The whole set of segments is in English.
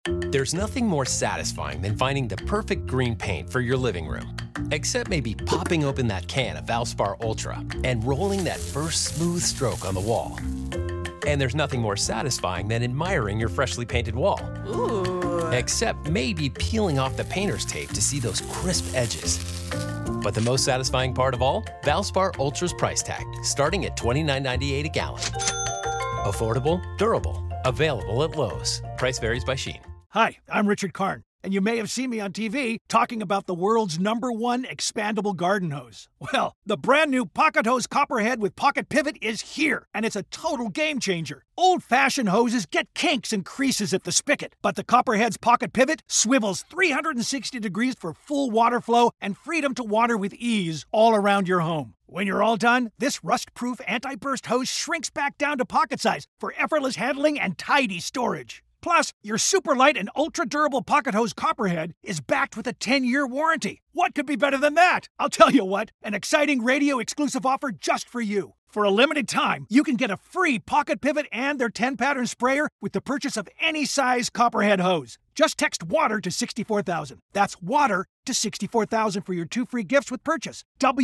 There's nothing more satisfying than finding the perfect green paint for your living room. Except maybe popping open that can of Valspar Ultra and rolling that first smooth stroke on the wall. And there's nothing more satisfying than admiring your freshly painted wall. Ooh. Except maybe peeling off the painter's tape to see those crisp edges. But the most satisfying part of all? Valspar Ultra's price tag, starting at $29.98 a gallon. Affordable, durable, available at Lowe's. Price varies by Shein. Hi, I'm Richard Karn, and you may have seen me on TV talking about the world's #1 expandable garden hose. Well, the brand new Pocket Hose Copperhead with Pocket Pivot is here, and it's a total game changer. Old-fashioned hoses get kinks and creases at the spigot, but the Copperhead's Pocket Pivot swivels 360 degrees for full water flow and freedom to water with ease all around your home. When you're all done, this rust-proof anti-burst hose shrinks back down to pocket size for effortless handling and tidy storage. Plus, your super light and ultra-durable Pocket Hose Copperhead is backed with a 10-year warranty. What could be better than that? I'll tell you what, an exciting radio-exclusive offer just for you. For a limited time, you can get a free Pocket Pivot and their 10-pattern sprayer with the purchase of any size Copperhead hose. Just text WATER to 64,000. That's WATER to 64,000 for your 2 free gifts with purchase.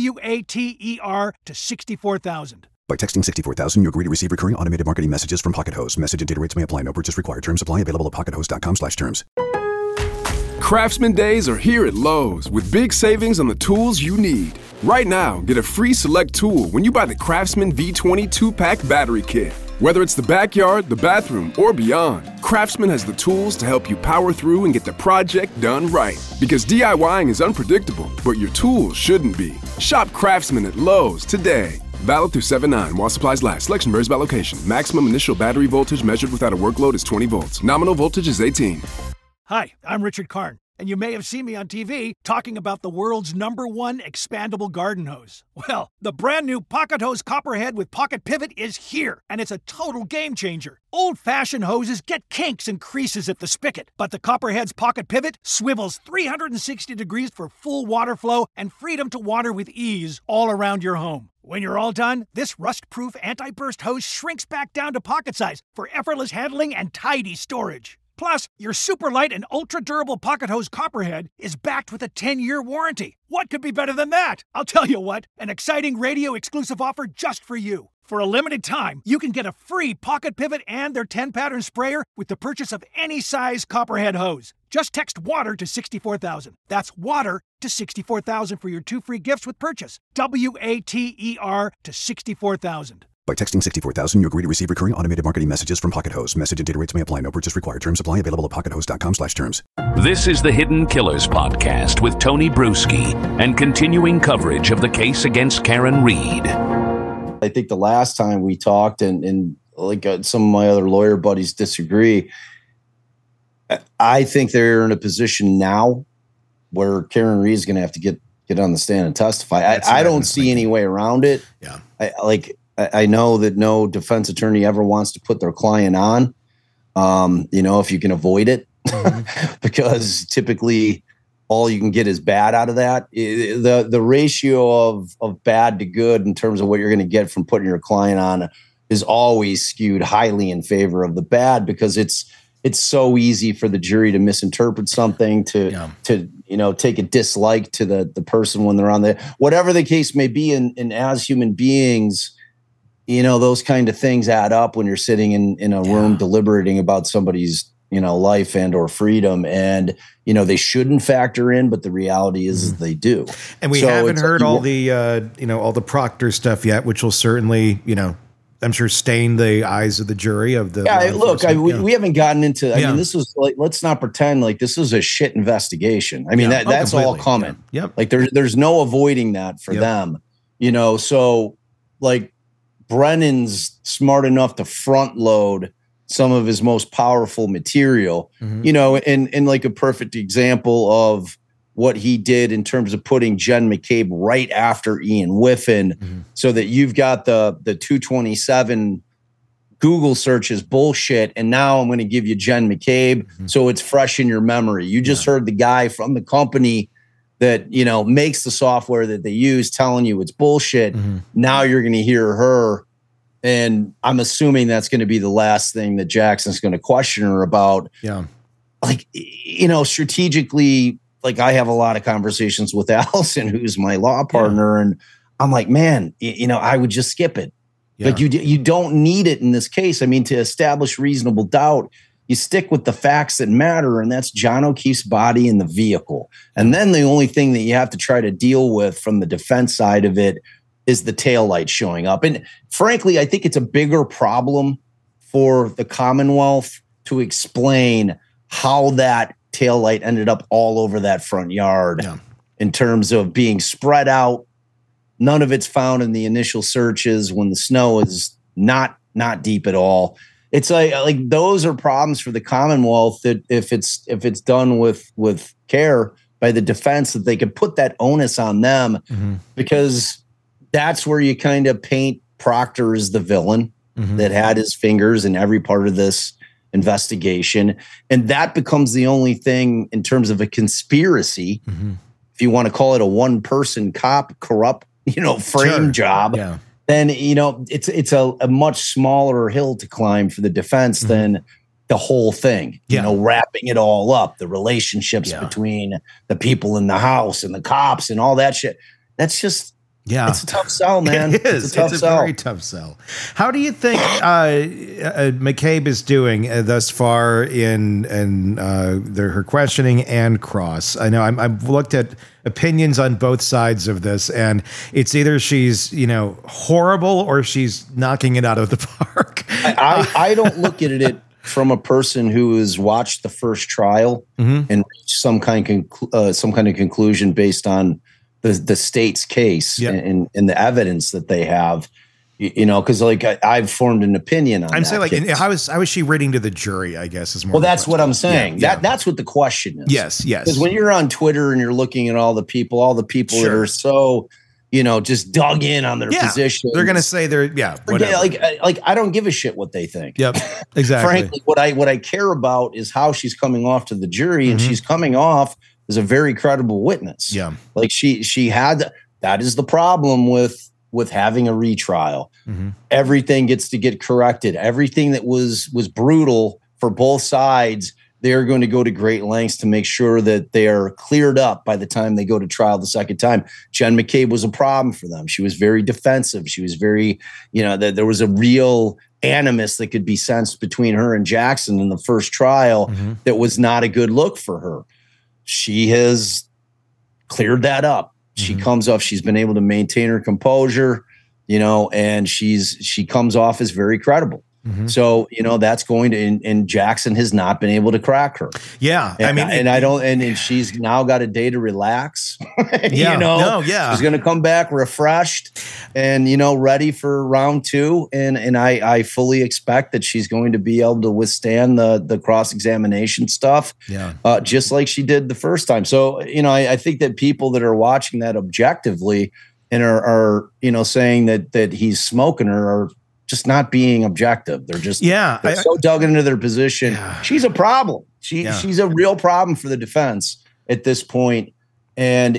WATER to 64,000. By texting 64,000, you agree to receive recurring automated marketing messages from Pocket Hose. Message and data rates may apply. No purchase required. Terms apply. Available at pockethose.com/terms. Craftsman Days are here at Lowe's with big savings on the tools you need. Right now, get a free select tool when you buy the Craftsman V20 2-pack battery kit. Whether it's the backyard, the bathroom, or beyond, Craftsman has the tools to help you power through and get the project done right. Because DIYing is unpredictable, but your tools shouldn't be. Shop Craftsman at Lowe's today. Valid through 7/9 while supplies last. Selection varies by location. Maximum initial battery voltage measured without a workload is 20 volts. Nominal voltage is 18. Hi, I'm Richard Karn, and you may have seen me on TV talking about the world's #1 expandable garden hose. Well, the brand new Pocket Hose Copperhead with Pocket Pivot is here, and it's a total game changer. Old-fashioned hoses get kinks and creases at the spigot, but the Copperhead's Pocket Pivot swivels 360 degrees for full water flow and freedom to water with ease all around your home. When you're all done, this rust-proof anti-burst hose shrinks back down to pocket size for effortless handling and tidy storage. Plus, your super light and ultra-durable Pocket Hose Copperhead is backed with a 10-year warranty. What could be better than that? I'll tell you what, an exciting radio-exclusive offer just for you. For a limited time, you can get a free Pocket Pivot and their 10-pattern sprayer with the purchase of any size Copperhead hose. Just text WATER to 64,000. That's WATER to 64,000 for your 2 free gifts with purchase. WATER to 64,000. By texting 64,000, you agree to receive recurring automated marketing messages from Pocket Hose. Message and data rates may apply. No purchase required. Terms apply. Available at pockethose.com/terms. This is the Hidden Killers podcast with Tony Bruschi and continuing coverage of the case against Karen Read. I think the last time we talked, and like some of my other lawyer buddies disagree, I think they're in a position now where Karen Read is going to have to get on the stand and testify. I don't see any way around it. Yeah. I know that no defense attorney ever wants to put their client on, if you can avoid it, because typically all you can get is bad out of that. The ratio of bad to good in terms of what you're going to get from putting your client on is always skewed highly in favor of the bad, because it's so easy for the jury to misinterpret something, to take a dislike to the person when they're on the, whatever the case may be. And as human beings, those kind of things add up when you're sitting in a room deliberating about somebody's, life and or freedom. And, they shouldn't factor in, but the reality is they do. And we haven't heard all the, all the Proctor stuff yet, which will certainly, I'm sure stain the eyes of the jury of the. Yeah, look, we haven't gotten into, I mean, this was like, let's not pretend like this was a shit investigation. I mean, that's completely all coming. Yeah. Yep. Like there's no avoiding that for them, so like Brennan's smart enough to front load some of his most powerful material, and like a perfect example of what he did in terms of putting Jen McCabe right after Ian Whiffen, so that you've got the 227 Google search is bullshit, and now I'm going to give you Jen McCabe, so it's fresh in your memory. You just heard the guy from the company that makes the software that they use telling you it's bullshit. Now you're going to hear her, and I'm assuming that's going to be the last thing that Jackson's going to question her about. Yeah. like, strategically, like I have a lot of conversations with Allison, who's my law partner. And I'm like, man, I would just skip it. Yeah. Like you don't need it in this case. I mean, to establish reasonable doubt, you stick with the facts that matter, and that's John O'Keefe's body in the vehicle. And then the only thing that you have to try to deal with from the defense side of it is the taillight showing up. And frankly, I think it's a bigger problem for the Commonwealth to explain how that taillight ended up all over that front yard in terms of being spread out. None of it's found in the initial searches when the snow is not deep at all. It's like those are problems for the Commonwealth that if it's done with care by the defense, that they could put that onus on them, because that's where you kind of paint Proctor as the villain that had his fingers in every part of this investigation. And that becomes the only thing in terms of a conspiracy, if you want to call it a one-person cop corrupt, frame job. Yeah. Then, it's a much smaller hill to climb for the defense than the whole thing, wrapping it all up, the relationships between the people in the house and the cops and all that shit. That's just, it's a tough sell, man. It is. It's a very tough sell. How do you think McCabe is doing thus far in her questioning and cross? I know I've looked at opinions on both sides of this, and it's either she's horrible or she's knocking it out of the park. I don't look at it from a person who has watched the first trial and reached some kind of conclusion based on the state's case and the evidence that they have, because I've formed an opinion on. I'm saying how is she reading to the jury? I guess is more. Well, that's what I'm saying. That's what the question is. Yes. Because when you're on Twitter and you're looking at all the people that are so, just dug in on their position, they're going to say whatever. Like I don't give a shit what they think. Yep, exactly. Frankly, what I care about is how she's coming off to the jury, and she's coming off is a very credible witness. Yeah. Like she had, that is the problem with having a retrial. Everything gets to get corrected. Everything that was brutal for both sides, they're going to go to great lengths to make sure that they are cleared up by the time they go to trial the second time. Jen McCabe was a problem for them. She was very defensive. She was very, there was a real animus that could be sensed between her and Jackson in the first trial that was not a good look for her. She has cleared that up. She comes off, she's been able to maintain her composure, and she comes off as very credible. So, that's going to, and Jackson has not been able to crack her. Yeah. And she's now got a day to relax. She's going to come back refreshed and, ready for round 2. And I fully expect that she's going to be able to withstand the cross-examination stuff. Just like she did the first time. So, I think that people that are watching that objectively and are saying that he's smoking her are just not being objective. They're just they're so dug into their position. Yeah. She's a problem. She's a real problem for the defense at this point. And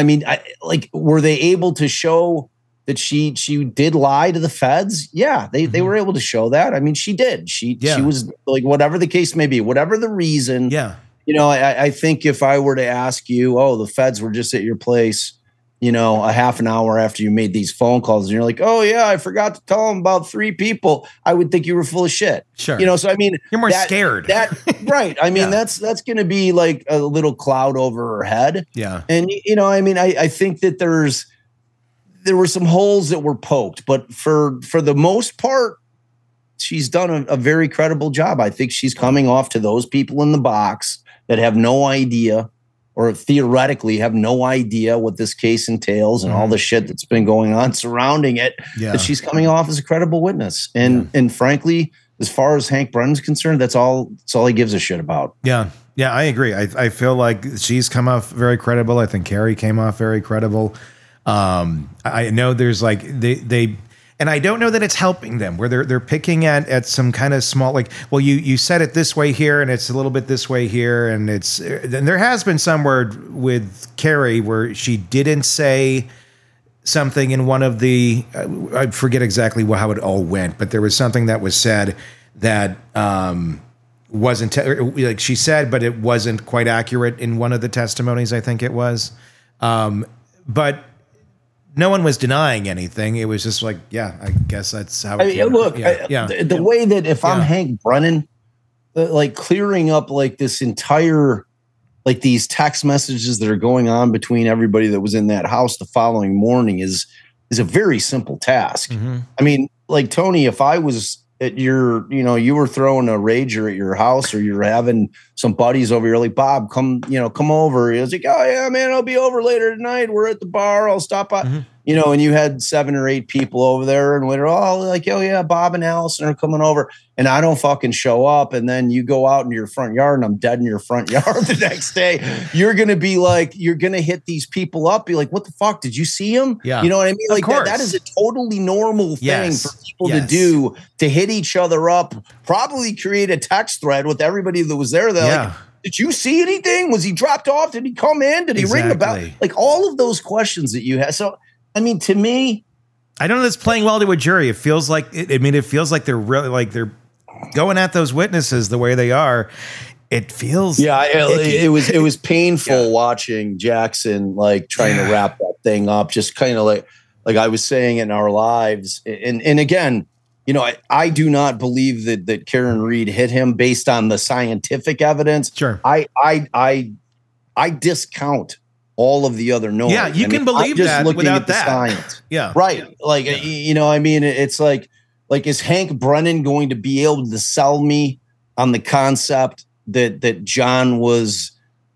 were they able to show that she did lie to the feds? Yeah, they were able to show that. I mean, she did. She was like, whatever the case may be, whatever the reason. Yeah. I think if I were to ask you, the feds were just at your place, a half an hour after you made these phone calls, and you're like, oh yeah, I forgot to tell them about 3 people, I would think you were full of shit. Sure. So I mean, you're more scared. Right. I mean, that's going to be like a little cloud over her head. Yeah. And I think that there were some holes that were poked, but for the most part, she's done a very credible job. I think she's coming off to those people in the box that have no idea, or theoretically have no idea what this case entails and all the shit that's been going on surrounding it, that she's coming off as a credible witness. And frankly, as far as Hank Brennan's concerned, that's all he gives a shit about. Yeah. Yeah, I agree. I feel like she's come off very credible. I think Carrie came off very credible. I know there's they and I don't know that it's helping them, where they're picking at some kind of small, you said it this way here, and it's a little bit this way here, and there has been somewhere with Carrie where she didn't say something in one of the, I forget exactly how it all went, but there was something that was said that wasn't like she said, but it wasn't quite accurate in one of the testimonies. I think it was, but no one was denying anything. It was just like, yeah, I guess that's how. The way that if I'm Hank Brennan, like clearing up like this entire, like these text messages that are going on between everybody that was in that house the following morning is a very simple task. Mm-hmm. I mean, like Tony, if I was at your, you were throwing a rager at your house or you're having some buddies over here, like, Bob, come over. He was like, oh yeah, man, I'll be over later tonight. We're at the bar. I'll stop by, and you had 7 or 8 people over there and we're all like, oh yeah, Bob and Allison are coming over. And I don't fucking show up. And then you go out into your front yard and I'm dead in your front yard the next day. You're going to be like, you're going to hit these people up. Be like, what the fuck? Did you see him? Yeah. You know what I mean? Like that is a totally normal thing for people to do, to hit each other up, probably create a text thread with everybody that was there. Like, did you see anything? Was he dropped off? Did he come in? Did he ring the bell? Like all of those questions that you have. So, I mean, to me, I don't know that's playing well to a jury. It feels like, it feels like they're really like they're going at those witnesses the way they are. It feels it was painful watching Jackson like trying to wrap that thing up, just kind of like I was saying in our lives. And again, I do not believe that Karen Read hit him based on the scientific evidence. Sure. I discount all of the other noise. Yeah, you can believe that without that. Science. Yeah. Right. Like, I mean, it's like, is Hank Brennan going to be able to sell me on the concept that John was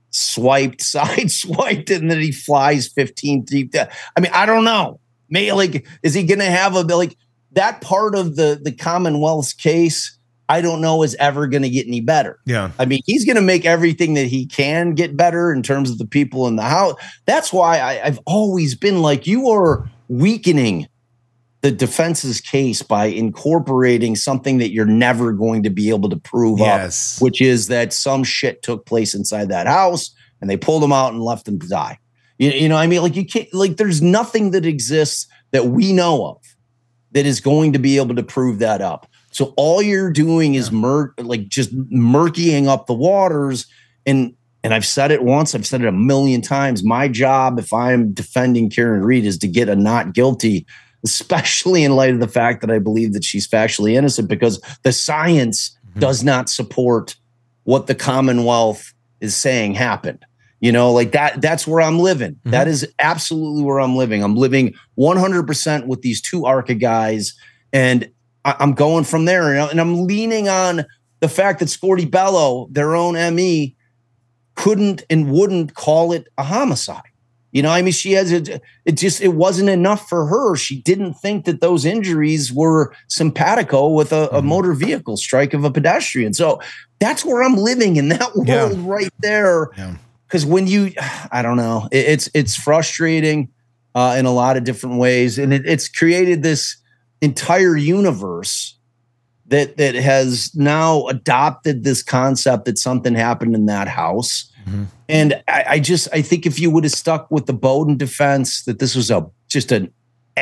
sideswiped, and that he flies 15 feet? I mean, I don't know. Maybe like, is he going to have that part of the Commonwealth's case? I don't know is ever going to get any better. Yeah. I mean, he's going to make everything that he can get better in terms of the people in the house. That's why I've always been like, you are weakening the defense's case by incorporating something that you're never going to be able to prove up, which is that some shit took place inside that house and they pulled him out and left him to die. You know what I mean? Like, you can't, like, there's nothing that exists that we know of that is going to be able to prove that up. So all you're doing is just murkying up the waters. And I've said it once, I've said it a million times. My job, if I'm defending Karen Read, is to get a not guilty, especially in light of the fact that I believe that she's factually innocent, because the science does not support what the Commonwealth is saying happened. Like that's where I'm living. Mm-hmm. That is absolutely where I'm living. I'm living 100% with these 2 ARCA guys, and I'm going from there. And I'm leaning on the fact that Scorty Bello, their own ME, couldn't and wouldn't call it a homicide. I mean, she has it wasn't enough for her. She didn't think that those injuries were simpatico with a motor vehicle strike of a pedestrian. So that's where I'm living in that world right there. Yeah. Because when I don't know, it's frustrating in a lot of different ways. And it's created this entire universe that has now adopted this concept that something happened in that house. Mm-hmm. And I think if you would have stuck with the Bowden defense, that this was just an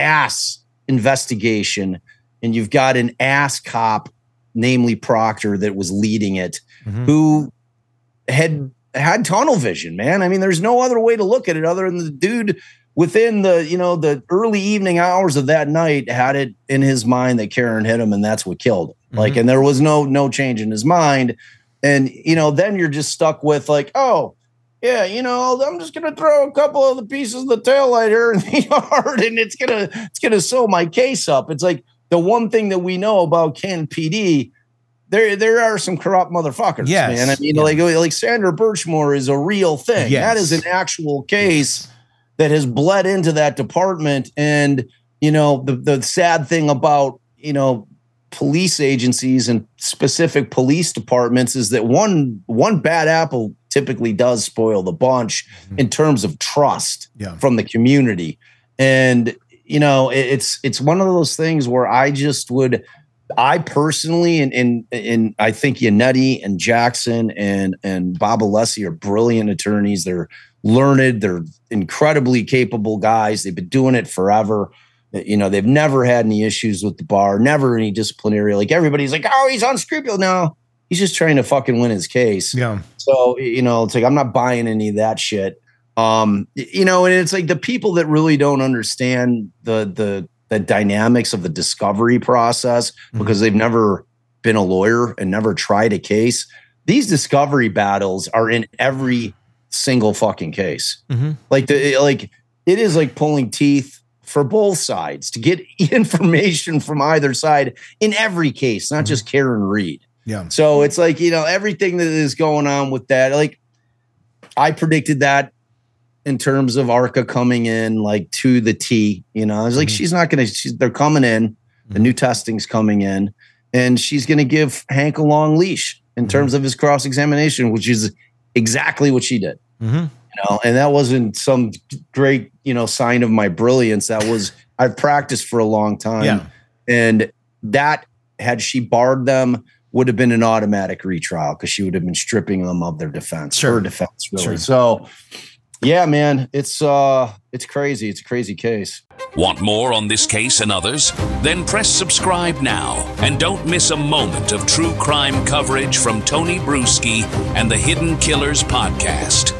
ass investigation, and you've got an ass cop, namely Proctor, that was leading it, who had tunnel vision, man. I mean, there's no other way to look at it other than the dude within the early evening hours of that night had it in his mind that Karen hit him, and that's what killed him. Like, and there was no change in his mind. And, then you're just stuck with like, oh yeah, I'm just going to throw a couple of the pieces of the taillight here in the yard and it's going to sew my case up. It's like the one thing that we know about Canton PD, there are some corrupt motherfuckers, man. I mean, like Sandra Birchmore is a real thing. Yes. That is an actual case that has bled into that department. And, the sad thing about, police agencies and specific police departments is that one bad apple typically does spoil the bunch in terms of trust from the community. And, it's one of those things where I personally, and I think Yannetti and Jackson and Bob Alessi are brilliant attorneys. They're learned. They're incredibly capable guys. They've been doing it forever. They've never had any issues with the bar, never any disciplinary. Like everybody's like, oh, he's unscrupulous. No, He's just trying to fucking win his case. Yeah. So, it's like, I'm not buying any of that shit. And it's like the people that really don't understand the dynamics of the discovery process because they've never been a lawyer and never tried a case. These discovery battles are in every single fucking case. Like it is like pulling teeth for both sides to get information from either side in every case, not just Karen Reed. Yeah. So it's like, everything that is going on with that, like I predicted that in terms of ARCA coming in like to the T, I was like, she's not going to, they're coming in, the new testing's coming in, and she's going to give Hank a long leash in terms of his cross-examination, which is exactly what she did. And that wasn't some great, sign of my brilliance. That was, I've practiced for a long time. Yeah. And that, had she barred them, would have been an automatic retrial because she would have been stripping them of their defense, her defense, really. So, yeah, man, it's crazy. It's a crazy case. Want more on this case and others? Then press subscribe now and don't miss a moment of true crime coverage from Tony Bruschi and the Hidden Killers podcast.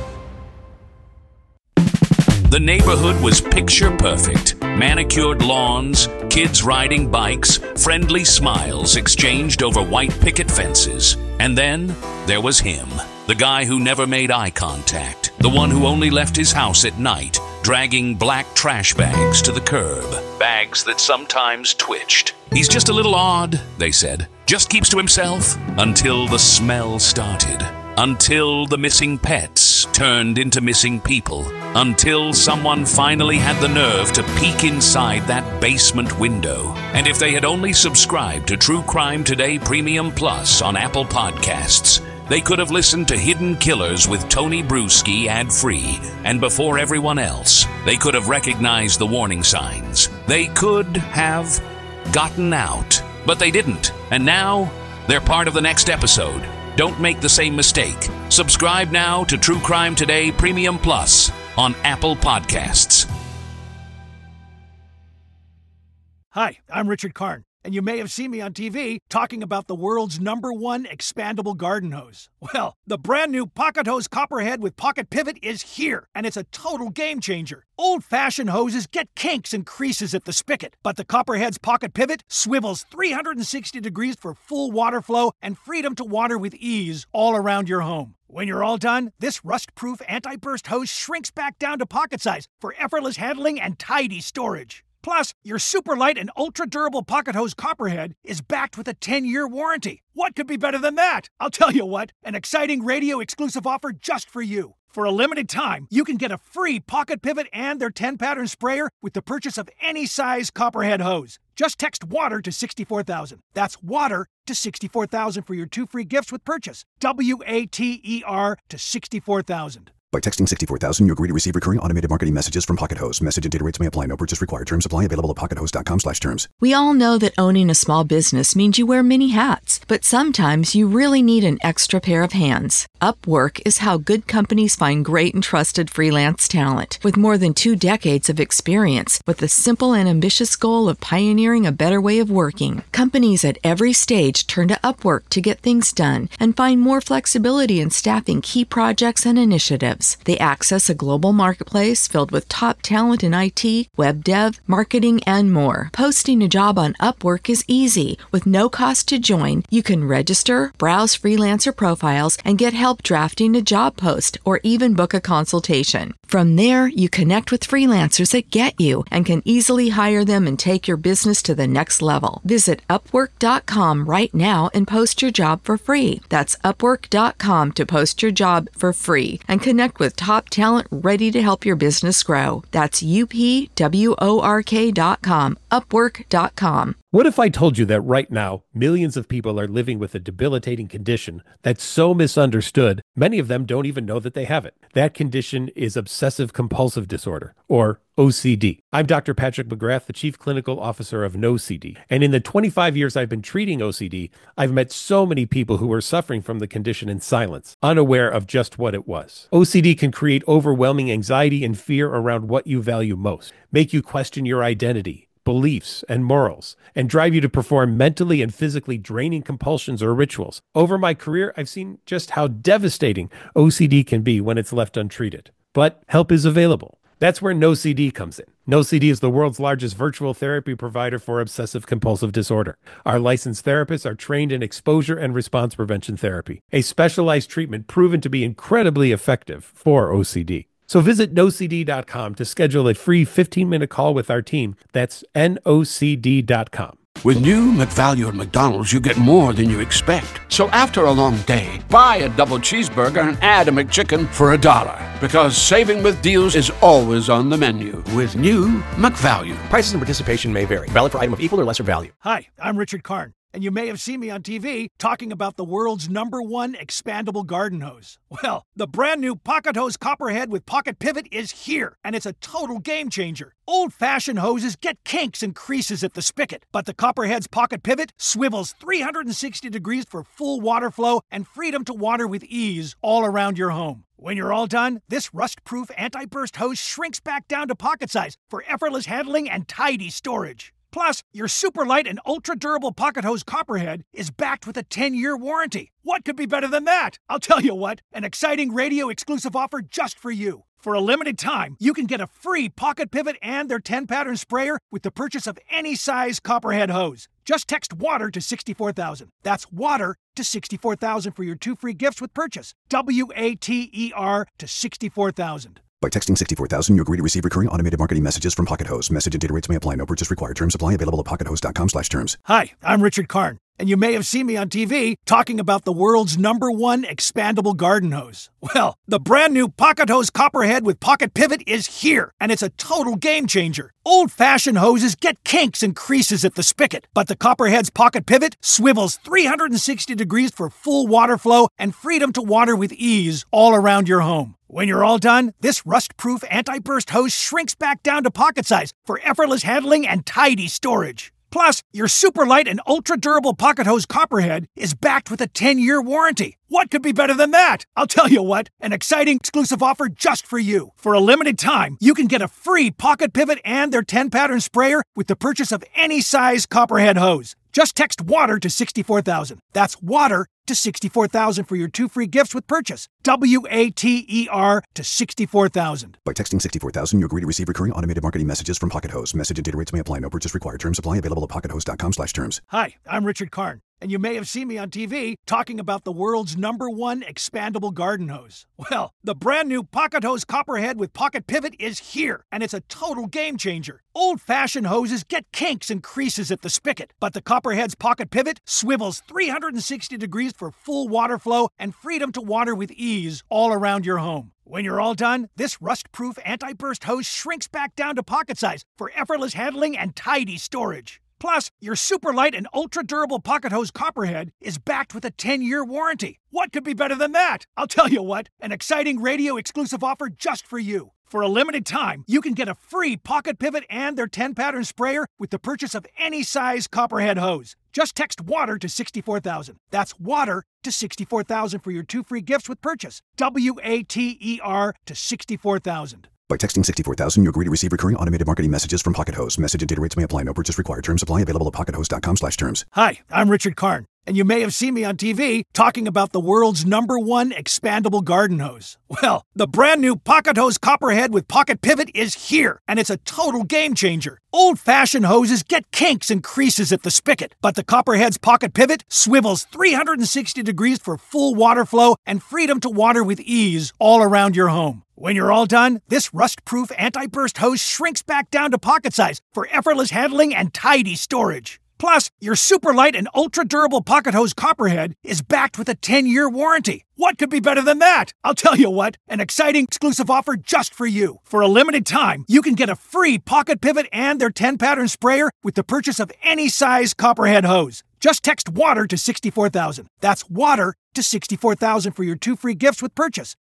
The neighborhood was picture perfect. Manicured lawns, kids riding bikes, friendly smiles exchanged over white picket fences. And then there was him, the guy who never made eye contact, the one who only left his house at night, dragging black trash bags to the curb. Bags that sometimes twitched. He's just a little odd, they said. Just keeps to himself until the smell started. Until the missing pets turned into missing people. Until someone finally had the nerve to peek inside that basement window. And if they had only subscribed to True Crime Today Premium Plus on Apple Podcasts, they could have listened to Hidden Killers with Tony Bruschi ad-free. And before everyone else, they could have recognized the warning signs. They could have gotten out. But they didn't. And now, they're part of the next episode. Don't make the same mistake. Subscribe now to True Crime Today Premium Plus on Apple Podcasts. Hi, I'm Richard Karn, and you may have seen me on TV talking about the world's #1 expandable garden hose. Well, the brand new Pocket Hose Copperhead with Pocket Pivot is here, and it's a total game changer. Old-fashioned hoses get kinks and creases at the spigot, but the Copperhead's Pocket Pivot swivels 360 degrees for full water flow and freedom to water with ease all around your home. When you're all done, this rust-proof anti-burst hose shrinks back down to pocket size for effortless handling and tidy storage. Plus, your super light and ultra-durable Pocket Hose Copperhead is backed with a 10-year warranty. What could be better than that? I'll tell you what, an exciting radio-exclusive offer just for you. For a limited time, you can get a free Pocket Pivot and their 10-pattern sprayer with the purchase of any size Copperhead hose. Just text WATER to 64,000. That's WATER to 64,000 for your 2 free gifts with purchase. WATER to 64,000. By texting 64,000, you agree to receive recurring automated marketing messages from Pocket Hose. Message and data rates may apply. No purchase required. Terms apply. Available at pockethose.com/terms. We all know that owning a small business means you wear many hats, but sometimes you really need an extra pair of hands. Upwork is how good companies find great and trusted freelance talent. With more than 2 decades of experience, with the simple and ambitious goal of pioneering a better way of working, companies at every stage turn to Upwork to get things done and find more flexibility in staffing key projects and initiatives. They access a global marketplace filled with top talent in IT, web dev, marketing, and more. Posting a job on Upwork is easy. With no cost to join, you can register, browse freelancer profiles, and get help drafting a job post or even book a consultation. From there, you connect with freelancers that get you and can easily hire them and take your business to the next level. Visit Upwork.com right now and post your job for free. That's Upwork.com to post your job for free and connect with top talent ready to help your business grow. That's UPWORK.com, Upwork.com. What if I told you that right now, millions of people are living with a debilitating condition that's so misunderstood, many of them don't even know that they have it. That condition is obsessive compulsive disorder, or OCD. I'm Dr. Patrick McGrath, the Chief Clinical Officer of NoCD. And in the 25 years I've been treating OCD, I've met so many people who are suffering from the condition in silence, unaware of just what it was. OCD can create overwhelming anxiety and fear around what you value most, make you question your identity, beliefs and morals and drive you to perform mentally and physically draining compulsions or rituals. Over my career, I've seen just how devastating OCD can be when it's left untreated. But help is available. That's where NoCD comes in. NoCD is the world's largest virtual therapy provider for obsessive compulsive disorder. Our licensed therapists are trained in exposure and response prevention therapy, a specialized treatment proven to be incredibly effective for OCD. So visit nocd.com to schedule a free 15-minute call with our team. That's nocd.com. With new McValue at McDonald's, you get more than you expect. So after a long day, buy a double cheeseburger and add a McChicken for $1. Because saving with deals is always on the menu with new McValue. Prices and participation may vary. Valid for item of equal or lesser value. Hi, I'm Richard Karn, and you may have seen me on TV talking about the world's #1 expandable garden hose. Well, the brand new Pocket Hose Copperhead with Pocket Pivot is here, and it's a total game changer. Old-fashioned hoses get kinks and creases at the spigot, but the Copperhead's Pocket Pivot swivels 360 degrees for full water flow and freedom to water with ease all around your home. When you're all done, this rust-proof anti-burst hose shrinks back down to pocket size for effortless handling and tidy storage. Plus, your super light and ultra-durable Pocket Hose Copperhead is backed with a 10-year warranty. What could be better than that? I'll tell you what, an exciting radio-exclusive offer just for you. For a limited time, you can get a free Pocket Pivot and their 10-pattern sprayer with the purchase of any size Copperhead hose. Just text WATER to 64,000. That's WATER to 64,000 for your 2 free gifts with purchase. WATER to 64,000. By texting 64,000, you agree to receive recurring automated marketing messages from Pocket Hose. Message and data rates may apply. No purchase required. Terms apply. Available at pockethose.com/terms. Hi, I'm Richard Karn, and you may have seen me on TV talking about the world's #1 expandable garden hose. Well, the brand new Pocket Hose Copperhead with Pocket Pivot is here, and it's a total game changer. Old-fashioned hoses get kinks and creases at the spigot, but the Copperhead's Pocket Pivot swivels 360 degrees for full water flow and freedom to water with ease all around your home. When you're all done, this rust-proof anti-burst hose shrinks back down to pocket size for effortless handling and tidy storage. Plus, your super light and ultra-durable Pocket Hose Copperhead is backed with a 10-year warranty. What could be better than that? I'll tell you what, an exciting exclusive offer just for you. For a limited time, you can get a free Pocket Pivot and their 10-pattern sprayer with the purchase of any size Copperhead hose. Just text WATER to 64,000. That's WATER to 64,000 for your 2 free gifts with purchase. WATER to 64,000. By texting 64,000, you agree to receive recurring automated marketing messages from Pocket Hose. Message and data rates may apply. No purchase required. Terms apply. Available at pockethose.com/terms. Hi, I'm Richard Karn, and you may have seen me on TV talking about the world's #1 expandable garden hose. Well, the brand new Pocket Hose Copperhead with Pocket Pivot is here, and it's a total game changer. Old-fashioned hoses get kinks and creases at the spigot, but the Copperhead's Pocket Pivot swivels 360 degrees for full water flow and freedom to water with ease all around your home. When you're all done, this rust-proof anti-burst hose shrinks back down to pocket size for effortless handling and tidy storage. Plus, your super light and ultra-durable Pocket Hose Copperhead is backed with a 10-year warranty. What could be better than that? I'll tell you what, an exciting radio-exclusive offer just for you. For a limited time, you can get a free Pocket Pivot and their 10-pattern sprayer with the purchase of any size Copperhead hose. Just text WATER to 64,000. That's WATER to 64,000 for your 2 free gifts with purchase. WATER to 64,000. By texting 64,000, you agree to receive recurring automated marketing messages from Pocket Hose. Message and data rates may apply. No purchase required. Terms apply. Available at pockethose.com/terms. Hi, I'm Richard Karn, and you may have seen me on TV talking about the world's #1 expandable garden hose. Well, the brand new Pocket Hose Copperhead with Pocket Pivot is here, and it's a total game changer. Old-fashioned hoses get kinks and creases at the spigot, but the Copperhead's Pocket Pivot swivels 360 degrees for full water flow and freedom to water with ease all around your home. When you're all done, this rust-proof anti-burst hose shrinks back down to pocket size for effortless handling and tidy storage. Plus, your super light and ultra-durable Pocket Hose Copperhead is backed with a 10-year warranty. What could be better than that? I'll tell you what, an exciting exclusive offer just for you. For a limited time, you can get a free Pocket Pivot and their 10-pattern sprayer with the purchase of any size Copperhead hose. Just text WATER to 64,000. That's WATER to 64,000 for your 2 free gifts with purchase.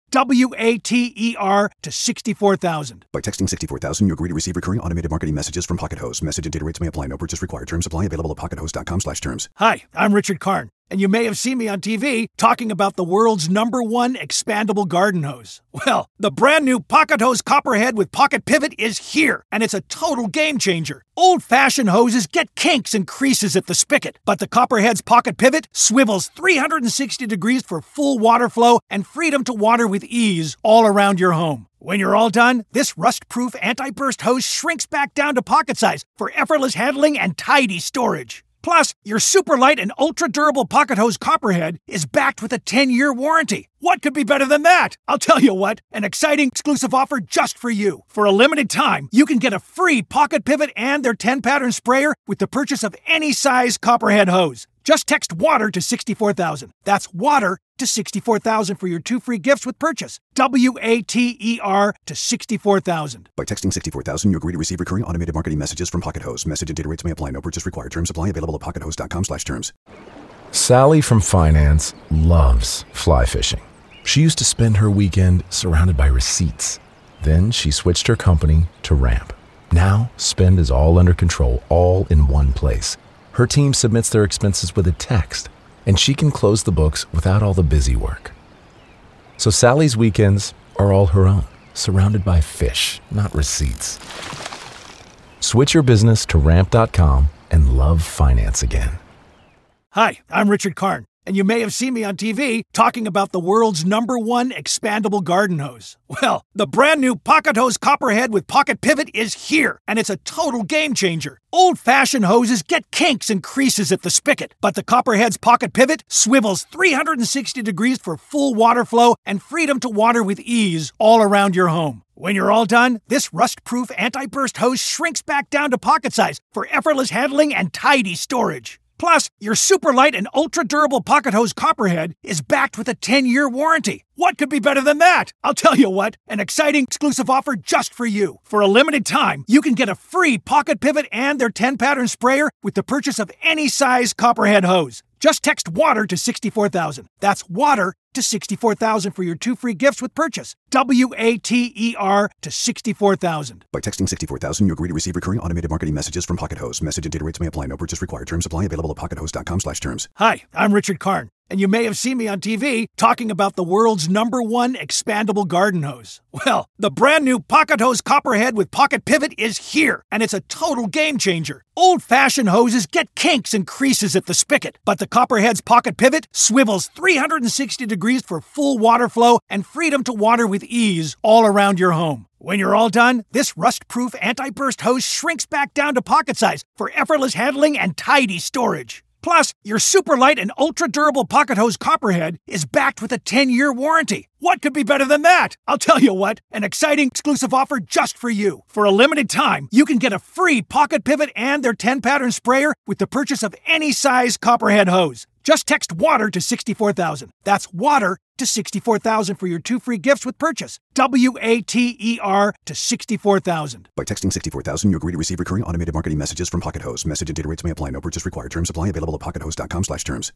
WATER to 64,000. By texting 64,000, you agree to receive recurring automated marketing messages from Pocket Hose. Message and data rates may apply. No purchase required. Terms apply. Available at pockethose.com/terms. Hi, I'm Richard Karn, and you may have seen me on TV talking about the world's #1 expandable garden hose. Well, the brand new Pocket Hose Copperhead with Pocket Pivot is here, and it's a total game changer. Old-fashioned hoses get kinks and creases at the spigot, but the Copperhead's Pocket Pivot swivels 360 degrees for full water flow and freedom to water with ease all around your home. When you're all done, this rust-proof anti-burst hose shrinks back down to pocket size for effortless handling and tidy storage. Plus, your super light and ultra-durable Pocket Hose Copperhead is backed with a 10-year warranty. What could be better than that? I'll tell you what, an exciting exclusive offer just for you. For a limited time, you can get a free Pocket Pivot and their 10-pattern sprayer with the purchase of any size Copperhead hose. Just text WATER to 64,000. That's WATER to 64,000 for your 2 free gifts with purchase. WATER to 64,000. By texting 64,000, you agree to receive recurring automated marketing messages from Pocket Hose. Message and data rates may apply. No purchase required. Terms apply. Available at pockethose.com/terms. Sally from finance loves fly fishing. She used to spend her weekend surrounded by receipts. Then she switched her company to Ramp. Now, spend is all under control, all in one place. Her team submits their expenses with a text, and she can close the books without all the busy work. So Sally's weekends are all her own, surrounded by fish, not receipts. Switch your business to Ramp.com and love finance again. Hi, I'm Richard Karn, and you may have seen me on TV talking about the world's #1 expandable garden hose. Well, the brand new Pocket Hose Copperhead with Pocket Pivot is here, and it's a total game changer. Old-fashioned hoses get kinks and creases at the spigot, but the Copperhead's Pocket Pivot swivels 360 degrees for full water flow and freedom to water with ease all around your home. When you're all done, this rust-proof anti-burst hose shrinks back down to pocket size for effortless handling and tidy storage. Plus, your super light and ultra-durable Pocket Hose Copperhead is backed with a 10-year warranty. What could be better than that? I'll tell you what, an exciting exclusive offer just for you. For a limited time, you can get a free Pocket Pivot and their 10-pattern sprayer with the purchase of any size Copperhead hose. Just text WATER to 64,000. That's WATER to 64,000 for your 2 free gifts with purchase. WATER to 64,000. By texting 64,000, you agree to receive recurring automated marketing messages from Pocket Hose. Message and data rates may apply. No purchase required. Terms apply. Available at pockethose.com/terms. Hi, I'm Richard Karn, and you may have seen me on TV talking about the world's #1 expandable garden hose. Well, the brand new Pocket Hose Copperhead with Pocket Pivot is here, and it's a total game changer. Old-fashioned hoses get kinks and creases at the spigot, but the Copperhead's Pocket Pivot swivels 360 degrees for full water flow and freedom to water with ease all around your home. When you're all done, this rust-proof anti-burst hose shrinks back down to pocket size for effortless handling and tidy storage. Plus, your super light and ultra-durable Pocket Hose Copperhead is backed with a 10-year warranty. What could be better than that? I'll tell you what, an exciting exclusive offer just for you. For a limited time, you can get a free Pocket Pivot and their 10-pattern sprayer with the purchase of any size Copperhead hose. Just text WATER to 64,000. That's WATER to 64,000 for your 2 free gifts with purchase. WATER to 64,000. By texting 64,000, you agree to receive recurring automated marketing messages from Pocket Hose. Message and data rates may apply. No purchase required. Terms apply. Available at pockethose.com/terms.